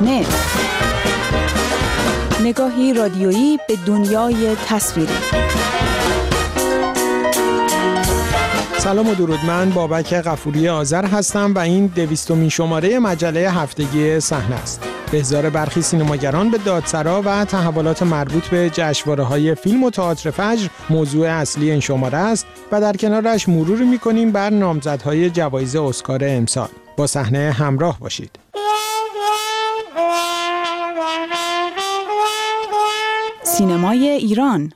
صحنه، نگاهی رادیویی به دنیای تصویری. سلام و درود، من بابک غفوری آذر هستم و این 200مین شماره مجله هفتگی صحنه است. احضار برخی سینماگران به دادسرا و تحولات مربوط به جشنواره‌های فیلم و تئاتر فجر موضوع اصلی این شماره است و در کنارش مروری می‌کنیم بر نامزدهای جوایز اسکار امسال. با صحنه همراه باشید. سینمای ایران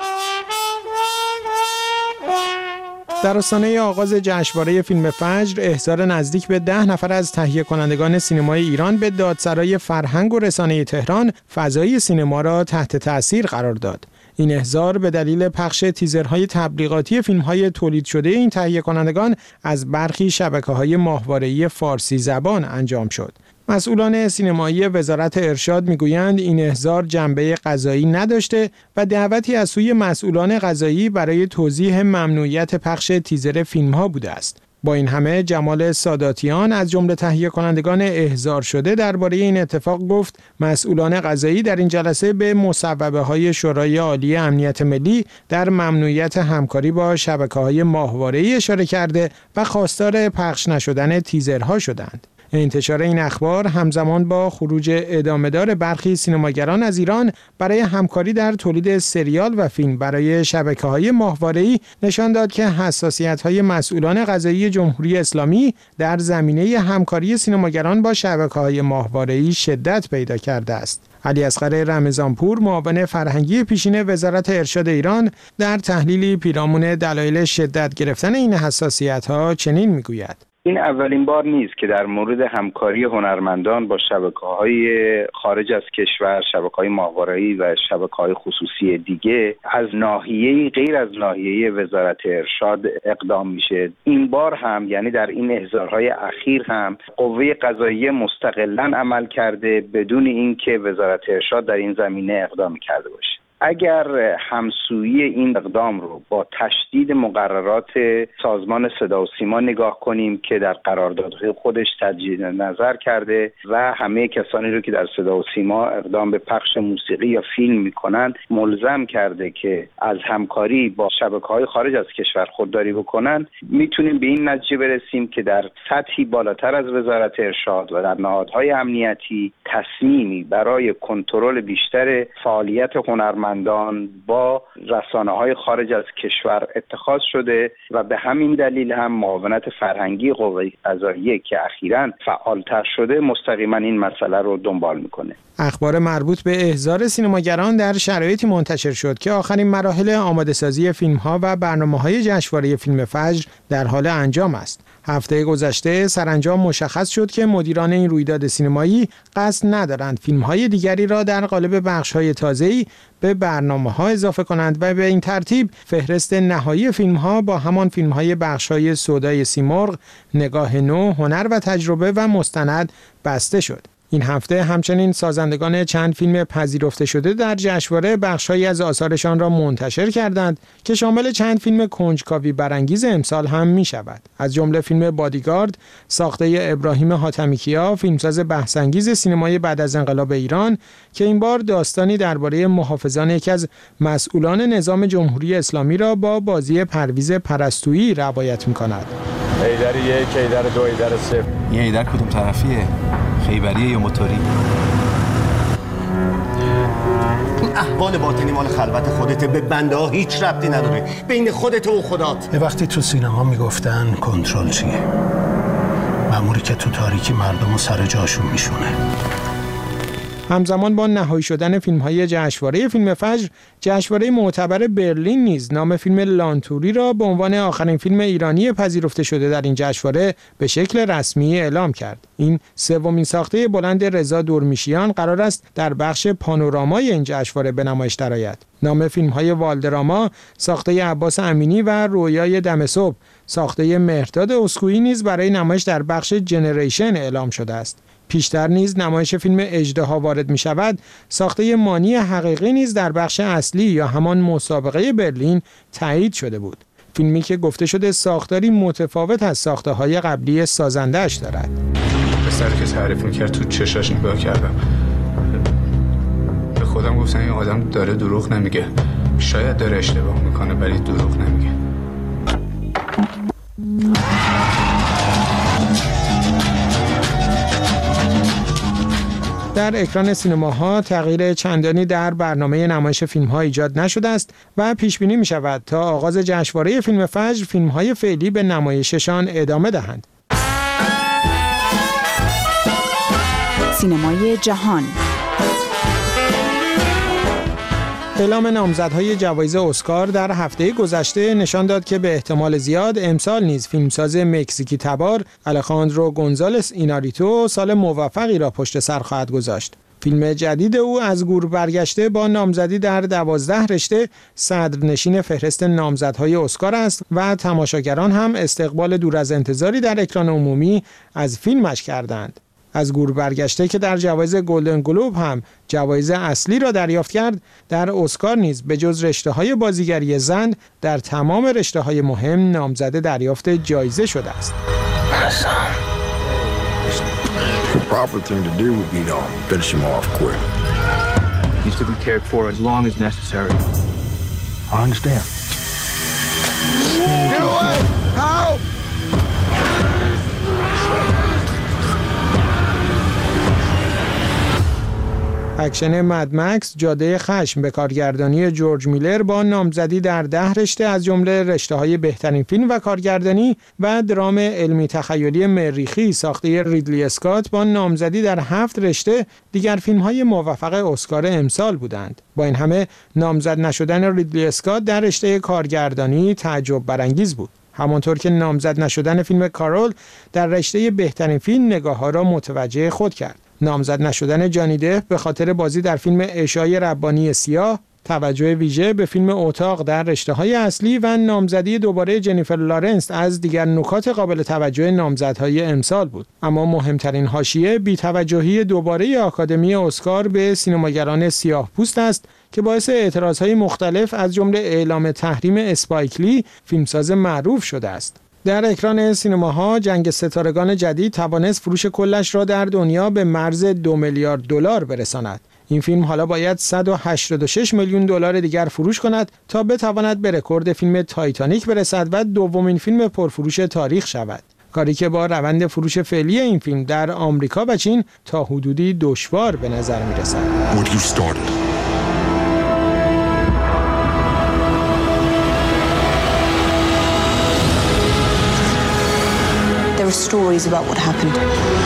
در آستانه آغاز جشنواره فیلم فجر، احضار نزدیک به 10 نفر از تهیه کنندگان سینمای ایران به دادسرای فرهنگ و رسانه تهران فضای سینما را تحت تأثیر قرار داد. این احضار به دلیل پخش تیزرهای تبلیغاتی فیلم‌های تولید شده این تهیه کنندگان از برخی شبکه‌های ماهواره‌ای فارسی زبان انجام شد. مسئولان سینمایی وزارت ارشاد میگویند این احضار جنبه قضایی نداشته و دعوتی از سوی مسئولان قضایی برای توضیح ممنوعیت پخش تیزر فیلم‌ها بوده است. با این همه جمال ساداتیان از جمله تهیه کنندگان احضار شده درباره این اتفاق گفت مسئولان قضایی در این جلسه به مصوبه‌های شورای عالی امنیت ملی در ممنوعیت همکاری با شبکه‌های ماهواره‌ای اشاره کرده و خواستار پخش نشدن تیزرها شدند. انتشار این اخبار همزمان با خروج ادامه‌دار برخی سینماگران از ایران برای همکاری در تولید سریال و فیلم برای شبکه‌های ماهواره‌ای نشان داد که حساسیت‌های مسئولان قضایی جمهوری اسلامی در زمینه همکاری سینماگران با شبکه‌های ماهواره‌ای شدت پیدا کرده است. علی اصغر رمضانپور، معاون فرهنگی پیشین وزارت ارشاد ایران، در تحلیلی پیرامون دلایل شدت گرفتن این حساسیت‌ها چنین می‌گوید: این اولین بار نیست که در مورد همکاری هنرمندان با شبکه‌های خارج از کشور، شبکه‌های ماهواره‌ای و شبکه‌های خصوصی دیگه از ناحیه غیر از ناحیه وزارت ارشاد اقدام میشه. این بار هم، یعنی در این احضارهای اخیر هم، قوه قضاییه مستقلاً عمل کرده بدون اینکه وزارت ارشاد در این زمینه اقدام کرده باشه. اگر همسویی این اقدام رو با تشدید مقررات سازمان صدا و سیما نگاه کنیم که در قراردادهای خودش تجدید نظر کرده و همه کسانی رو که در صدا و سیما اقدام به پخش موسیقی یا فیلم میکنن ملزم کرده که از همکاری با شبکه‌های خارج از کشور خودداری بکنن، میتونیم به این نتیجه برسیم که در سطحی بالاتر از وزارت ارشاد و در نهادهای امنیتی تصمیمی برای کنترل بیشتر فعالیت هنرمندان با رسانه‌های خارج از کشور اتخاذ شده و به همین دلیل هم معاونت فرهنگی قوه قضاییه که اخیراً فعالتر شده مستقیما این مسئله رو دنبال میکنه. اخبار مربوط به احضار سینماگران در شرایطی منتشر شد که آخرین مراحل آماده‌سازی فیلم‌ها و برنامه‌های جشنواره فیلم فجر در حال انجام است. هفته گذشته سرانجام مشخص شد که مدیران این رویداد سینمایی قصد ندارند فیلم‌های دیگری را در قالب بخش‌های تازه‌ای به برنامه‌ها اضافه کنند و به این ترتیب فهرست نهایی فیلم‌ها با همان فیلم‌های بخش‌های سودای سیمرغ، نگاه نو، هنر و تجربه و مستند بسته شد. این هفته همچنین سازندگان چند فیلم پذیرفته شده در جشنواره بخش‌هایی از آثارشان را منتشر کردند که شامل چند فیلم کنجکاوی برانگیز امسال هم می‌شود. از جمله فیلم بادیگارد ساخته ابراهیم حاتمیکیا، فیلمساز بحث‌انگیز سینمای بعد از انقلاب ایران که این بار داستانی درباره محافظان یکی از مسئولان نظام جمهوری اسلامی را با بازی پرویز پرستویی روایت می‌کند. ایدر 1، ایدر 2، ایدر 0. یه ایدر کدوم طرفیه؟ خیبریه یا موتوری؟ این احوال باطنی مال خلوت خودته، به بنده ها هیچ ربطی نداره، بین خودت و خدات. یه وقتی تو سینما میگفتن کنترل چیه؟ مأموری که تو تاریکی مردم رو سر جاشون میشونه. همزمان با نهایی شدن فیلم‌های جشنواره فیلم فجر، جشنواره معتبر برلین نیز نام فیلم لانتوری را به عنوان آخرین فیلم ایرانی پذیرفته شده در این جشنواره به شکل رسمی اعلام کرد. این سومین ساخته بلند رضا دورمیشیان قرار است در بخش پانورامای این جشنواره به نمایش درآید. نام فیلم‌های والدراما ساخته عباس امینی و رویای دم صبح ساخته مهرداد اسکویی نیز برای نمایش در بخش جنریشن اعلام شده است. پیشتر نیز نمایش فیلم اژدها وارد می شود ساخته مانی حقیقی نیز در بخش اصلی یا همان مسابقه برلین تایید شده بود. فیلمی که گفته شده ساختاری متفاوت از ساخته‌های قبلی سازنده‌اش دارد. به پسری که تعریف میکرد تو چشاش نگاه کردم. به خودم گفتم این آدم داره دروغ نمیگه. شاید داره اشتباه میکنه ولی دروغ نمیگه. در اکران سینماها تغییر چندانی در برنامه نمایش فیلم‌ها ایجاد نشده است و پیش بینی می‌شود تا آغاز جشنواره فیلم فجر فیلم‌های فعلی به نمایششان ادامه دهند. سینمای جهان. اعلام نامزدهای جوایز اسکار در هفته گذشته نشان داد که به احتمال زیاد امسال نیز فیلمساز مکزیکی تبار آلخاندرو گونزالس ایناریتو سال موفقی را پشت سر خواهد گذاشت. فیلم جدید او از گور برگشته با نامزدی در 12 رشته صدرنشین فهرست نامزدهای اسکار است و تماشاگران هم استقبال دور از انتظاری در اکران عمومی از فیلمش کردند. از گور برگشته که در جوایز گلدن گلوب هم جوایز اصلی را دریافت کرد، در اسکار نیز به جز رشته‌های بازیگری زن در تمام رشته‌های مهم نامزده دریافت جایزه شده است. اکشن مد مکس جاده خشم به کارگردانی جورج میلر با نامزدی در 10 رشته از جمله رشته‌های بهترین فیلم و کارگردانی و درام علمی تخیلی مریخی ساخته ریدلی اسکات با نامزدی در 7 رشته دیگر فیلم‌های موفق اسکار امسال بودند. با این همه نامزد نشدن ریدلی اسکات در رشته کارگردانی تعجب برانگیز بود. همانطور که نامزد نشدن فیلم کارول در رشته بهترین فیلم نگاه‌ها را متوجه خود کرد. نامزد نشدن جانی دپ به خاطر بازی در فیلم اشای ربانی سیاه، توجه ویژه به فیلم اتاق در رشته‌های اصلی و نامزدی دوباره جنیفر لارنس از دیگر نکات قابل توجه نامزدهای امسال بود. اما مهمترین حاشیه بی‌توجهی دوباره آکادمی اسکار به سینماگران سیاه‌پوست است که باعث اعتراضهای مختلف از جمله اعلام تحریم اسپایک لی فیلمساز معروف شده است. در اکران سینماها جنگ ستارگان جدید توانست فروش کلش را در دنیا به مرز 2 میلیارد دلار برساند. این فیلم حالا باید 186 میلیون دلار دیگر فروش کند تا بتواند به رکورد فیلم تایتانیک برسد و دومین فیلم پرفروش تاریخ شود. کاری که با روند فروش فعلی این فیلم در آمریکا و چین تا حدودی دشوار به نظر می‌رسد. There are stories about what happened.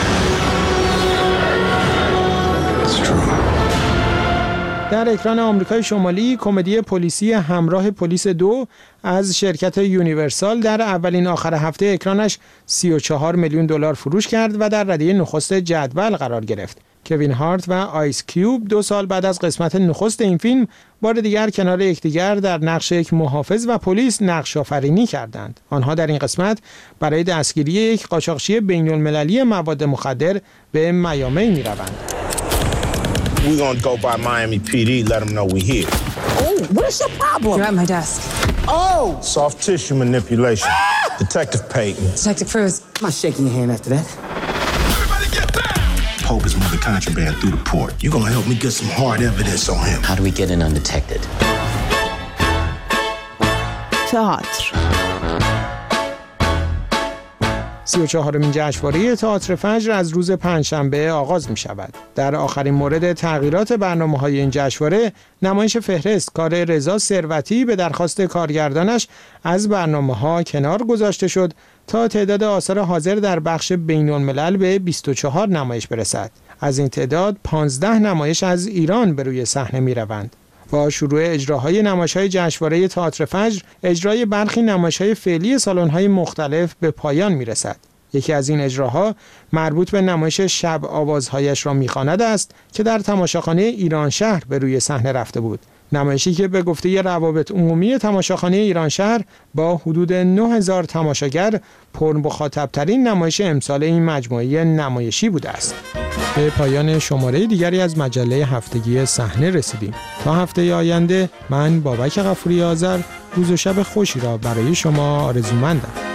It's true. در اکران آمریکای شمالی کمدی پلیسی همراه پلیس 2 از شرکت یونیورسال در اولین آخر هفته اکرانش 34 میلیون دلار فروش کرد و در رده نخست جدول قرار گرفت. کوین هارت و آیس کیوب 2 سال بعد از قسمت نخست این فیلم بار دیگر کنار یکدیگر در نقش یک محافظ و پلیس نقش آفرینی کردند. آنها در این قسمت برای دستگیری یک قاچاقچی بین‌المللی مواد مخدر به میامی می‌روند. We're gonna go by Miami PD, let them know we're here. Oh, what's your problem? You're at my desk. Oh! Soft tissue manipulation. Detective Payton. Detective Cruz. I'm not shaking your hand after that. Everybody get down! Pope is moving contraband through the port. You're gonna help me get some hard evidence on him. How do we get in undetected? تئاتر. 34مین جشنواره تئاتر فجر از روز پنجشنبه آغاز می شود. در آخرین مورد تغییرات برنامه‌های این جشنواره، نمایش فهرست کار رضا ثروتی به درخواست کارگردانش از برنامه‌ها کنار گذاشته شد تا تعداد آثار حاضر در بخش بین‌الملل به 24 نمایش برسد. از این تعداد 15 نمایش از ایران به روی صحنه می‌روند. با شروع اجراهای نمایش‌های جشنواره تئاتر فجر، اجرای برخی نمایش‌های فعلی سالن‌های مختلف به پایان می‌رسد. یکی از این اجراها مربوط به نمایش شب آوازهایش را می‌خواند است که در تماشاخانه ایران شهر به روی صحنه رفته بود. نمایشی که به گفته روابط عمومی تماشاخانه ایران شهر با حدود 9000 تماشاگر پرمخاطب‌ترین نمایش امسال این مجموعه نمایشی بوده است. به پایان شماره دیگری از مجله هفتگی صحنه رسیدیم. تا هفته آینده من بابک غفوری آذر روز و شب خوشی را برای شما آرزومندم.